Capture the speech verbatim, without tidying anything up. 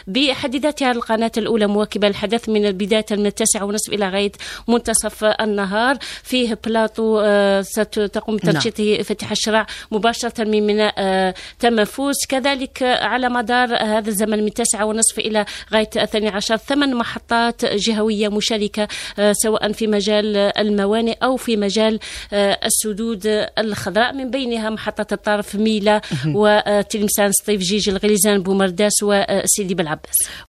بحد ذاتها القناة الأولى مواكبة الحدث من البداية من التاسعة ونصف إلى غاية منتصف النهار. فيه بلاطو ستقوم بتنشيطه فتح الشراع مباشرة من ميناء تمفوس. كذلك على مدار هذا الزمن من التاسعة ونصف إلى غاية الثاني عشر ثمان محطات جهوية مشاركة سواء في مجال الموانئ أو في مجال السدود الخضراء، من بينها محطة الطرف ميلا وتلمسان سطيف جيج الغليزان بومرداس وسيدي بلعباس.